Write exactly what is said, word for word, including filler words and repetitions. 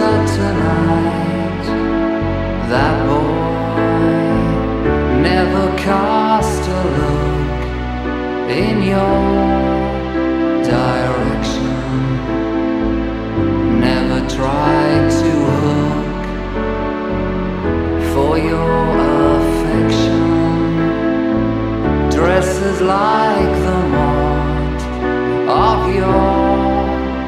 that tonight that boy never cast a look in your direction, never tried to hook for your affection, dresses like